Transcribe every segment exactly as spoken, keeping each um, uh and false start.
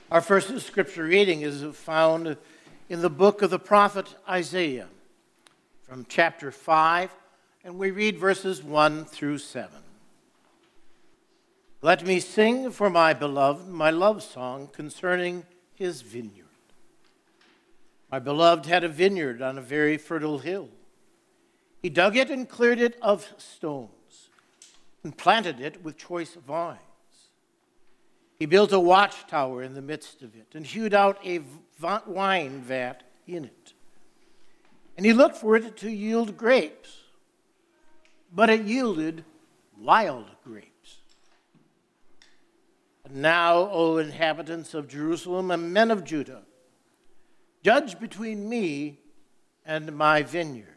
Our first scripture reading is found in the book of the prophet Isaiah from chapter five, and we read verses one through seven. Let me sing for my beloved my love song concerning his vineyard. My beloved had a vineyard on a very fertile hill. He dug it and cleared it of stones and planted it with choice vines. He built a watchtower in the midst of it and hewed out a wine vat in it. And he looked for it to yield grapes, but it yielded wild grapes. And now, O inhabitants of Jerusalem and men of Judah, judge between me and my vineyard.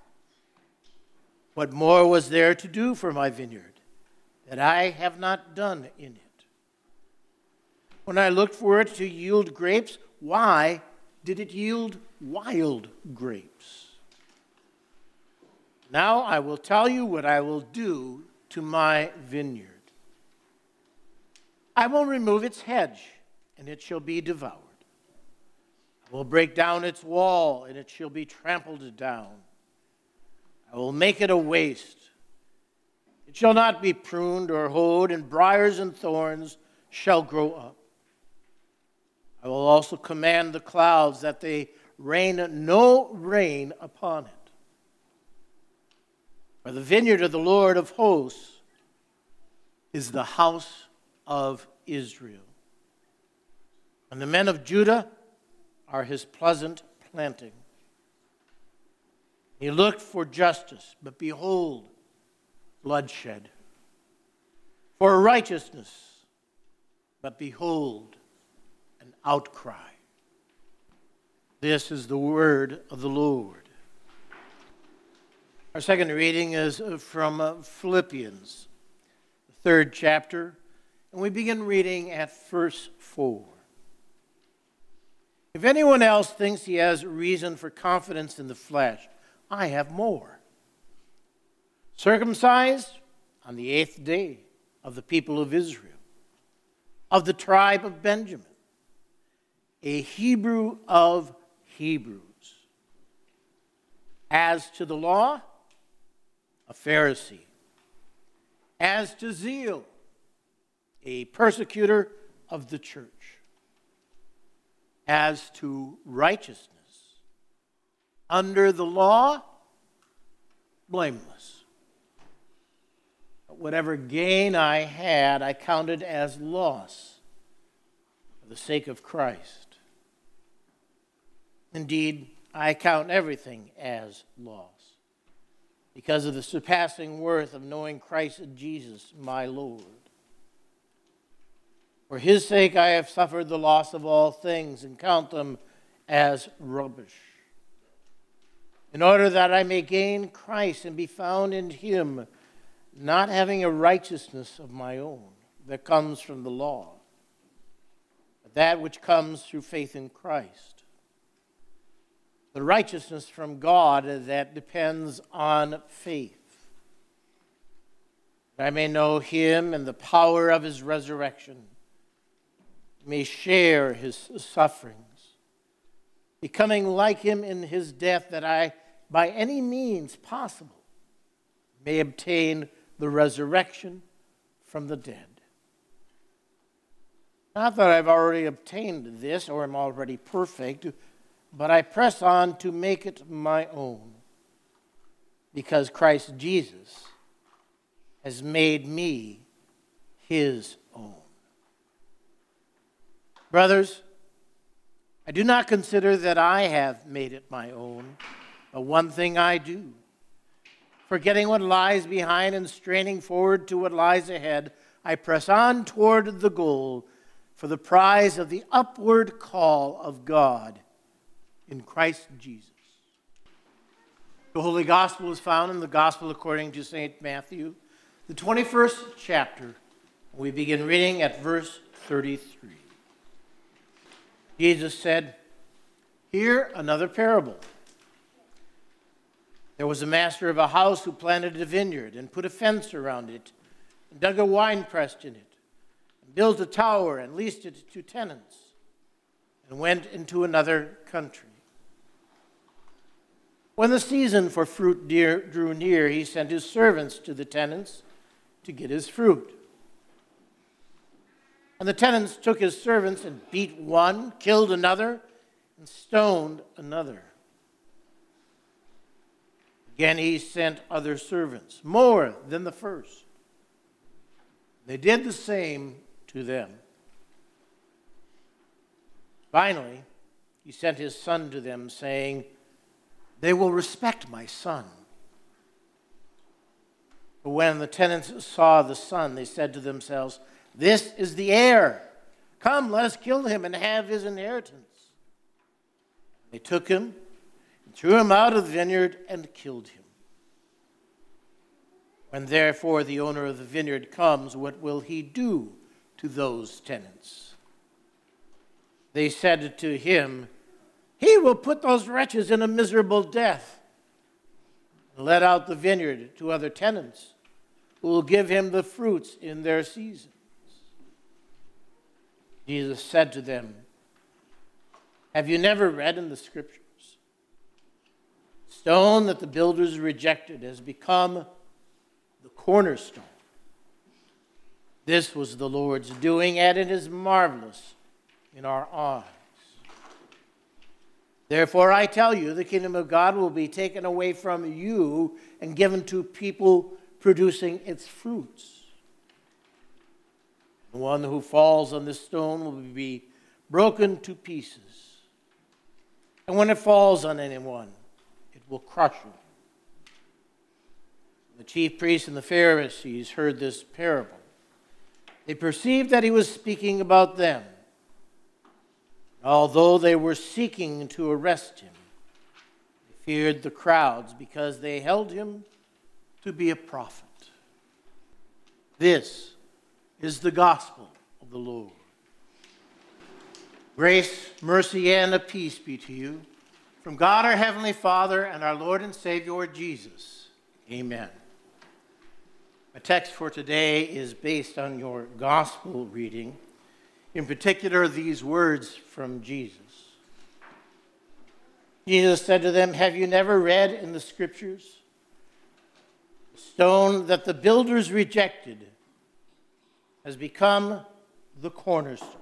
What more was there to do for my vineyard that I have not done in it? When I looked for it to yield grapes, why did it yield wild grapes? Now I will tell you what I will do to my vineyard. I will remove its hedge, and it shall be devoured. I will break down its wall, and it shall be trampled down. I will make it a waste. It shall not be pruned or hoed, and briars and thorns shall grow up. I will also command the clouds that they rain no rain upon it. For the vineyard of the Lord of hosts is the house of Israel. And the men of Judah are his pleasant planting. He looked for justice, but behold, bloodshed. For righteousness, but behold, an outcry. This is the word of the Lord. Our second reading is from Philippians, the third chapter, and we begin reading at verse four. If anyone else thinks he has reason for confidence in the flesh, I have more. Circumcised on the eighth day of the people of Israel, of the tribe of Benjamin, a Hebrew of Hebrews. As to the law, a Pharisee. As to zeal, a persecutor of the church. As to righteousness, under the law, blameless. But whatever gain I had, I counted as loss for the sake of Christ. Indeed, I count everything as loss because of the surpassing worth of knowing Christ Jesus, my Lord. For his sake I have suffered the loss of all things and count them as rubbish, in order that I may gain Christ and be found in him, not having a righteousness of my own that comes from the law, but that which comes through faith in Christ. The righteousness from God that depends on faith. That I may know him and the power of his resurrection, may share his sufferings, becoming like him in his death, that I, by any means possible, may obtain the resurrection from the dead. Not that I've already obtained this or am already perfect, but I press on to make it my own, because Christ Jesus has made me his own. Brothers, I do not consider that I have made it my own, but one thing I do, forgetting what lies behind and straining forward to what lies ahead, I press on toward the goal for the prize of the upward call of God in Christ Jesus. The Holy Gospel is found in the Gospel according to Saint Matthew, the twenty-first chapter. We begin reading at verse thirty-three. Jesus said, "Hear another parable. There was a master of a house who planted a vineyard and put a fence around it and dug a winepress in it and built a tower and leased it to tenants. and went into another country. When the season for fruit drew near, he sent his servants to the tenants to get his fruit. And the tenants took his servants and beat one, killed another, and stoned another. Again he sent other servants, more than the first. They did the same to them. Finally, he sent his son to them, saying, "They will respect my son." But when the tenants saw the son, they said to themselves, "This is the heir. Come, let us kill him and have his inheritance." They took him and threw him out of the vineyard and killed him. When therefore the owner of the vineyard comes, what will he do to those tenants? They said to him, "He will put those wretches in a miserable death and let out the vineyard to other tenants who will give him the fruits in their seasons." Jesus said to them, "Have you never read in the Scriptures? Stone that the builders rejected has become the cornerstone. This was the Lord's doing, and it is marvelous in our eyes. Therefore, I tell you, the kingdom of God will be taken away from you and given to people producing its fruits. The one who falls on this stone will be broken to pieces. And when it falls on anyone, it will crush him." The chief priests and the Pharisees heard this parable. They perceived that he was speaking about them. Although they were seeking to arrest him, they feared the crowds because they held him to be a prophet. This is the gospel of the Lord. Grace, mercy, and a peace be to you from God our Heavenly Father and our Lord and Savior Jesus. Amen. My text for today is based on your gospel reading, in particular these words from Jesus. Jesus said to them, "Have you never read in the Scriptures? The stone that the builders rejected has become the cornerstone.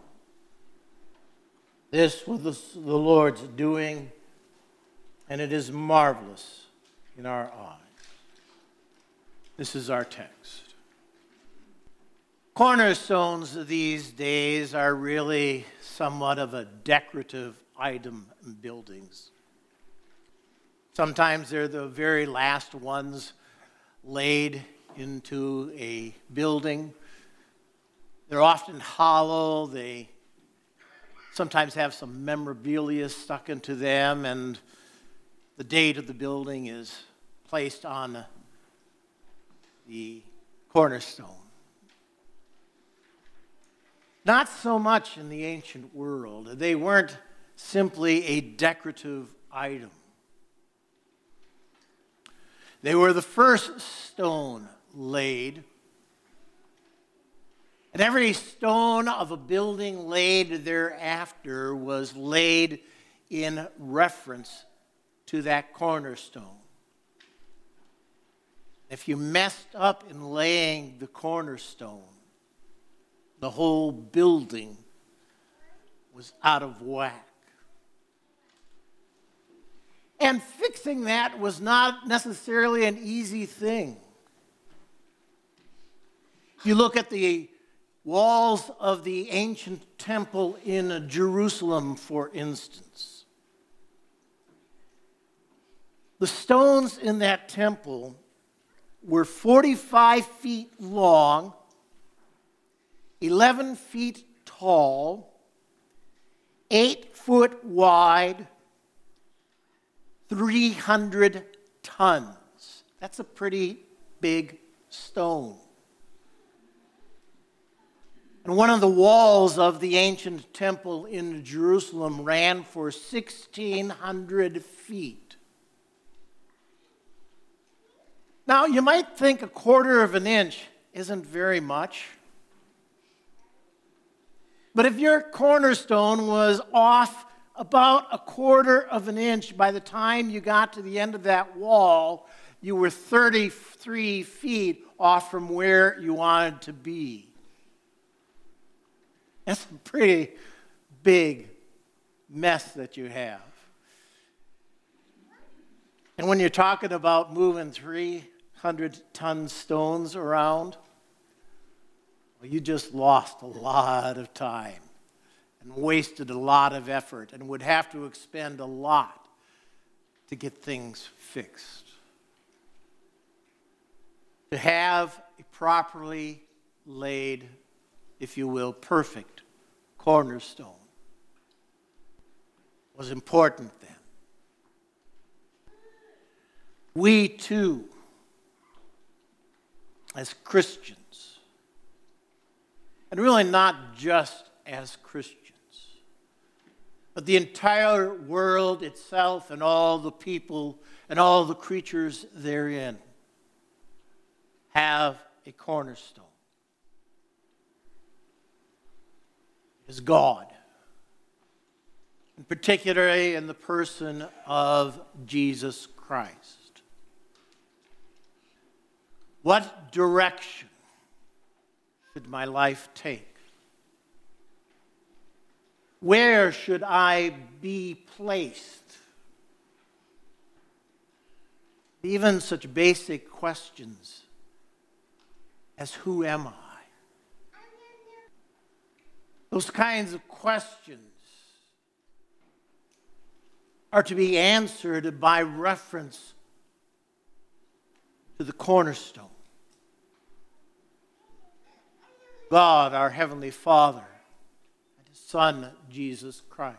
This was the Lord's doing, and it is marvelous in our eyes." This is our text. Cornerstones these days are really somewhat of a decorative item in buildings. Sometimes they're the very last ones laid into a building. They're often hollow. They sometimes have some memorabilia stuck into them, and the date of the building is placed on the cornerstone. Not so much in the ancient world. They weren't simply a decorative item. They were the first stone laid. And every stone of a building laid thereafter was laid in reference to that cornerstone. If you messed up in laying the cornerstone, the whole building was out of whack. And fixing that was not necessarily an easy thing. You look at the walls of the ancient temple in Jerusalem, for instance. The stones in that temple were forty-five feet long, eleven feet tall, eight foot wide, three hundred tons. That's a pretty big stone. And one of the walls of the ancient temple in Jerusalem ran for sixteen hundred feet. Now, you might think a quarter of an inch isn't very much. But if your cornerstone was off about a quarter of an inch by the time you got to the end of that wall, you were thirty-three feet off from where you wanted to be. That's a pretty big mess that you have. And when you're talking about moving three hundred ton stones around, well, you just lost a lot of time and wasted a lot of effort and would have to expend a lot to get things fixed. To have a properly laid, if you will, perfect cornerstone was important then. We too, as Christians, and really not just as Christians, but the entire world itself and all the people and all the creatures therein, have a cornerstone. It is God, and particularly in the person of Jesus Christ. What direction should my life take? Where should I be placed? Even such basic questions as who am I? Those kinds of questions are to be answered by reference to the cornerstone. God, our Heavenly Father, and His Son, Jesus Christ.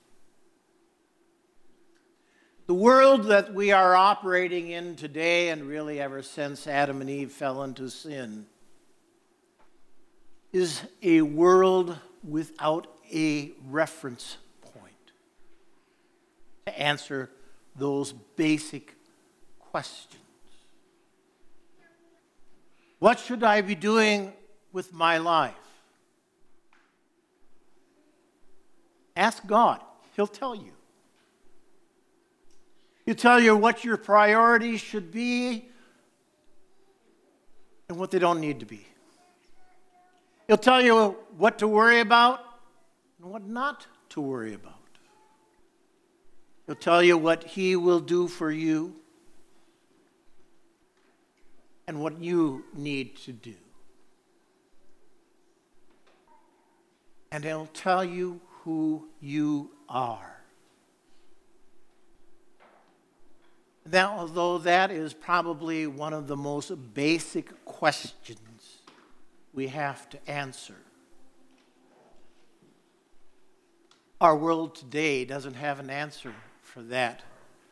The world that we are operating in today, and really ever since Adam and Eve fell into sin, is a world without a reference point to answer those basic questions. What should I be doing with my life? Ask God. He'll tell you. He'll tell you what your priorities should be and what they don't need to be. He'll tell you what to worry about and what not to worry about. He'll tell you what He will do for you and what you need to do. And He'll tell you who you are. That, although that is probably one of the most basic questions we have to answer, our world today doesn't have an answer for that.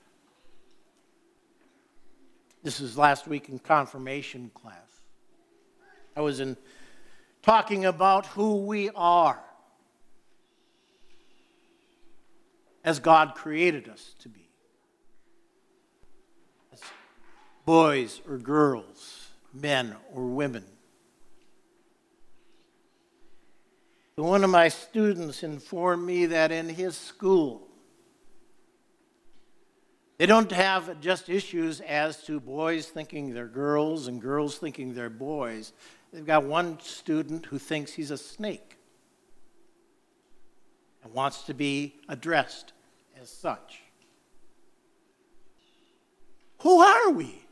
This is last week in confirmation class. I was in talking about who we are as God created us to be. As boys or girls, men or women. And one of my students informed me that in his school, they don't have just issues as to boys thinking they're girls and girls thinking they're boys. They've got one student who thinks he's a snake and wants to be addressed as such. Who are we?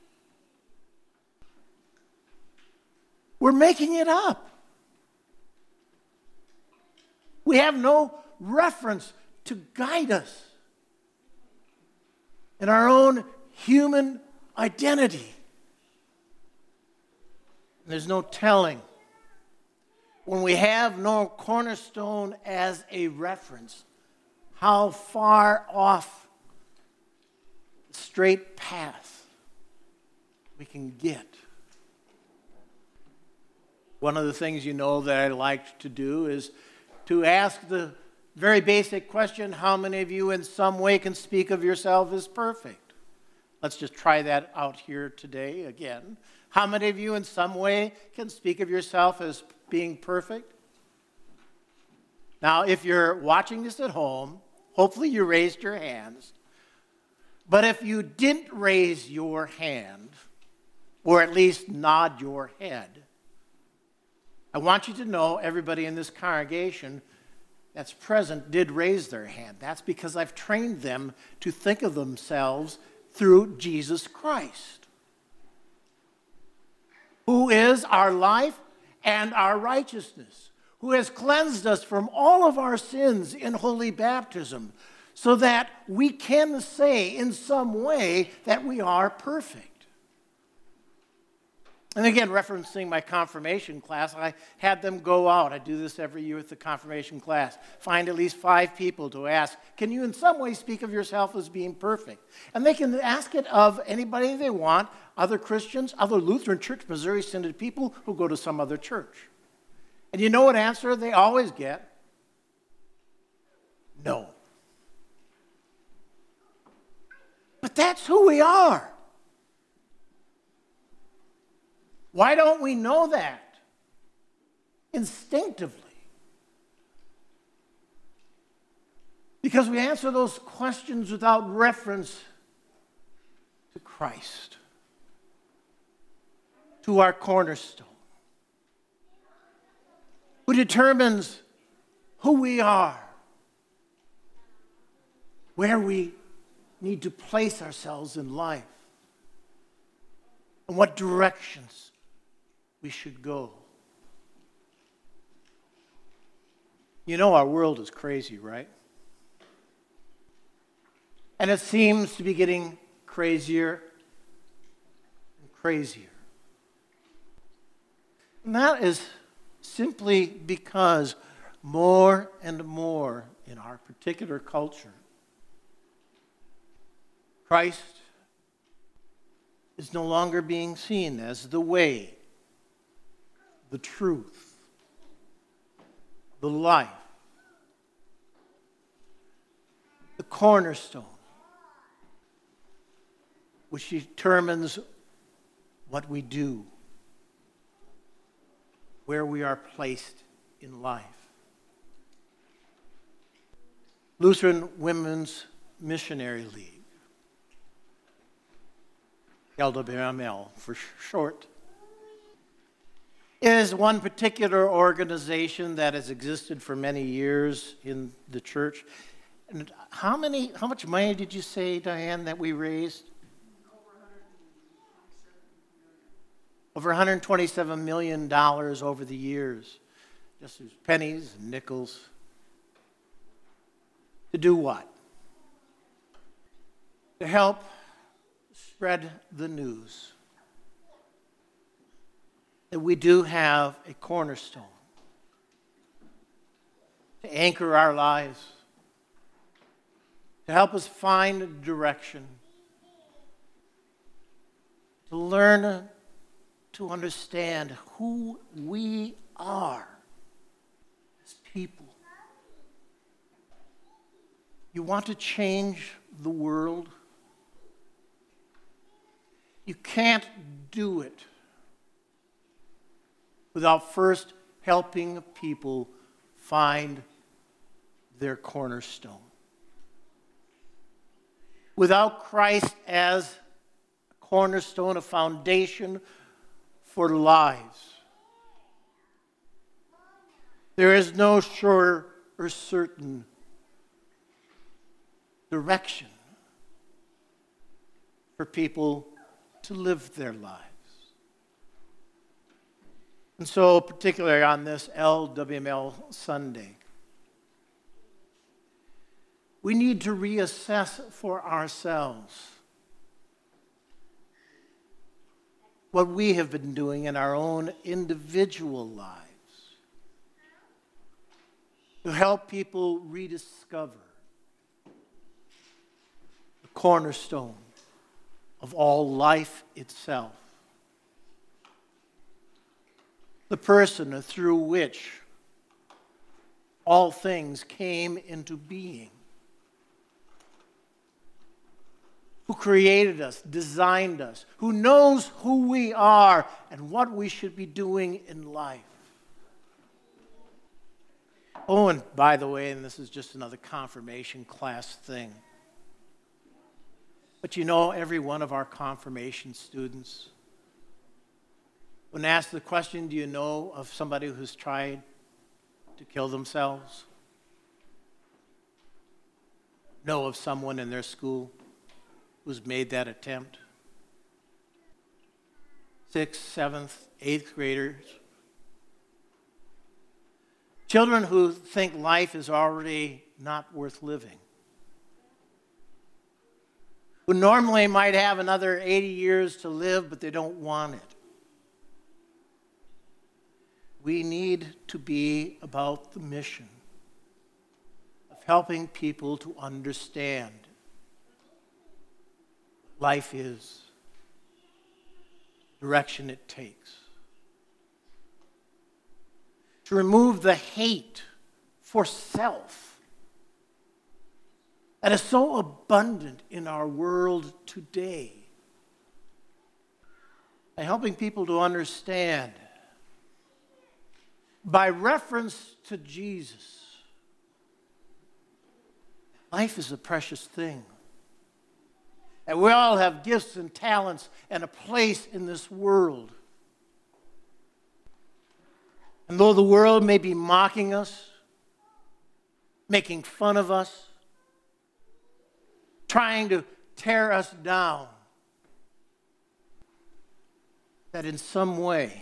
We're making it up. We have no reference to guide us in our own human identity. There's no telling. When we have no cornerstone as a reference, how far off the straight path we can get. One of the things you know that I like to do is to ask the very basic question, how many of you in some way can speak of yourself as perfect? Let's just try that out here today again. How many of you in some way can speak of yourself as being perfect? Now, if you're watching this at home, hopefully you raised your hands. But if you didn't raise your hand, or at least nod your head, I want you to know everybody in this congregation that's present did raise their hand. That's because I've trained them to think of themselves through Jesus Christ, who is our life and our righteousness, who has cleansed us from all of our sins in holy baptism, so that we can say in some way that we are perfect. And again, referencing my confirmation class, I had them go out. I do this every year with the confirmation class. Find at least five people to ask, can you in some way speak of yourself as being perfect? And they can ask it of anybody they want, other Christians, other Lutheran Church Missouri Synod people who go to some other church. And you know what answer they always get? No. But that's who we are. Why don't we know that instinctively? Because we answer those questions without reference to Christ, to our cornerstone, who determines who we are, where we need to place ourselves in life, and what directions we should go. You know our world is crazy, right? And it seems to be getting crazier and crazier. And that is simply because more and more in our particular culture, Christ is no longer being seen as the way, the truth, the life, the cornerstone, which determines what we do, where we are placed in life. Lutheran Women's Missionary League, L W M L for short, is one particular organization that has existed for many years in the church. And how many, how much money did you say, Diane, that we raised? Over one hundred twenty-seven million dollars over the years. Just as pennies and nickels. To do what? To help spread the news that we do have a cornerstone to anchor our lives, to help us find direction, to learn to understand who we are as people. You want to change the world? You can't do it without first helping people find their cornerstone. Without Christ as a cornerstone, a foundation for lives, there is no sure or certain direction for people to live their lives. And so, particularly on this L W M L Sunday, we need to reassess for ourselves what we have been doing in our own individual lives to help people rediscover the cornerstone of all life itself, the person through which all things came into being, who created us, designed us, who knows who we are and what we should be doing in life. Oh, and by the way, and this is just another confirmation class thing, but you know, every one of our confirmation students, when asked the question, do you know of somebody who's tried to kill themselves? Know of someone in their school who's made that attempt? Sixth, seventh, eighth graders. Children who think life is already not worth living. Who normally might have another eighty years to live, but they don't want it. We need to be about the mission of helping people to understand what life is, the direction it takes. To remove the hate for self that is so abundant in our world today. By helping people to understand, by reference to Jesus, life is a precious thing. And we all have gifts and talents and a place in this world. And though the world may be mocking us, making fun of us, trying to tear us down, that in some way,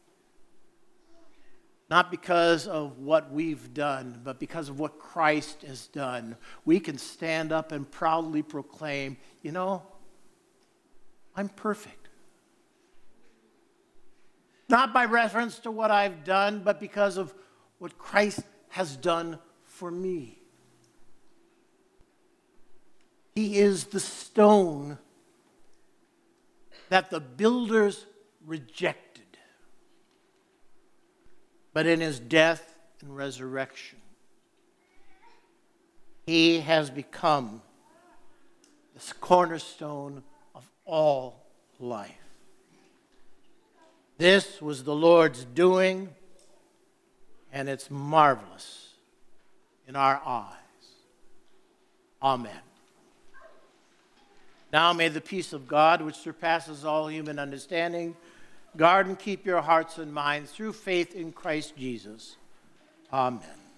not because of what we've done, but because of what Christ has done, we can stand up and proudly proclaim, you know, I'm perfect. Not by reference to what I've done, but because of what Christ has done for me. He is the stone that the builders rejected. But in his death and resurrection, he has become the cornerstone of all life. This was the Lord's doing, and it's marvelous in our eyes. Amen. Now may the peace of God, which surpasses all human understanding, guard and keep your hearts and minds through faith in Christ Jesus. Amen.